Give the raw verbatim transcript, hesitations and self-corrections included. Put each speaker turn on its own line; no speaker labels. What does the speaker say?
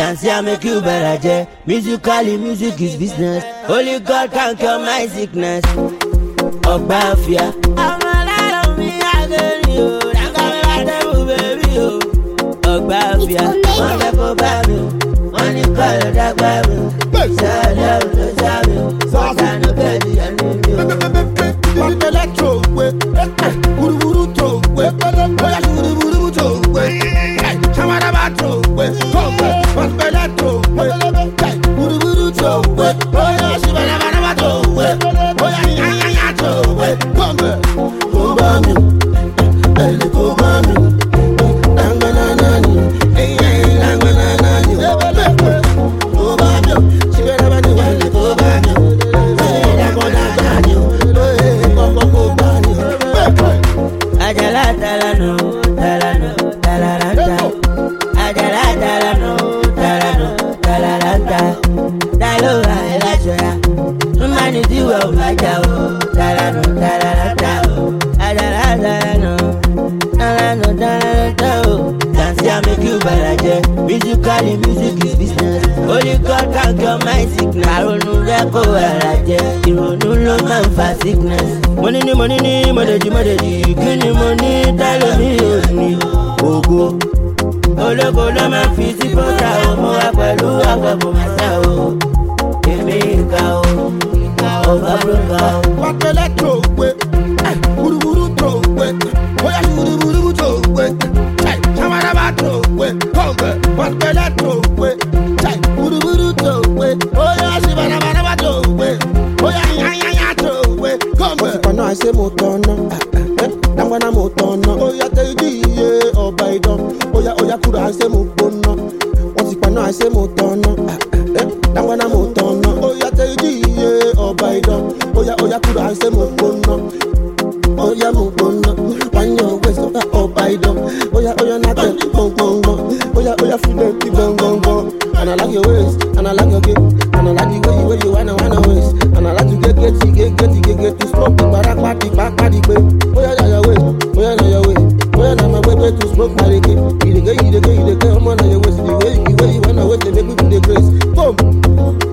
Dance here make you better, yeah. Musically, music is business. Only God can cure my sickness. Ogbafia. I'm a lot of me, I get you. I'm coming back to baby, you. Ogbafia. One day for baby. One day call it that baby. Say love to Sabi. So I know get the enemy. One electro, wait. Uru uru to, wait. Boy, I uru uru to, wait. Chamara to, wait. Come back. One electro, wait. Uru uru to, wait. Boy, I see when I'm to, wait. Boy, I to, wait. Come back. Go by me. Hey, go by me. Langana nani. Hey, hey, langana nani. Go by me. She better run away. Go by me. Hey, langana nani. Hey, go go by me. Ajala talano, talano, talaranta. Ajala talano, talano, talaranta. Talo elachoya. Humanity will like you. Talano, talaranta. Ajala talano, talano, talaranta. Dance here make you better, yeah. Musically, music is business. Only God can cure my sickness. Aronu reko araje, ironu lo man fa sickness. Money ni money ni, modeji modeji, kini money talo mi oni. Ogo, oloko lo man fi si pota o, mo wa pẹ̀lú agbabo masa o. Emi ka o, o ba broka o. Wa tele to we, buru buru to we, oya buru buru to we. Chamara ba to we, come back. Wa tele to we, buru buru to we, oya si bana bana ba to we, oya ya ya ya to we, come back. But now I say motono, I'm gonna motono. Oya te di ye obaidon, oya oya kura I say motono. Once upon now I say motono, I'm gonna motono. Oya te di ye obaidon, oya oya kura I say motono. Oya motono, when your waist of that obaidon, oya oya nate bong bong bong, oya oya feel the bong bong bong. And I like your waist, and I like your game, and I like the way you way you wanna wanna waist, and I like to get get get get get get to smoke the barak party back party babe. Oya ya your waist, oya na your waist, oya na my way to smoke my reggae. You the girl, you the girl, you the girl, I'm on your waist. The way the way you wanna waist, they make me do the grace. Boom.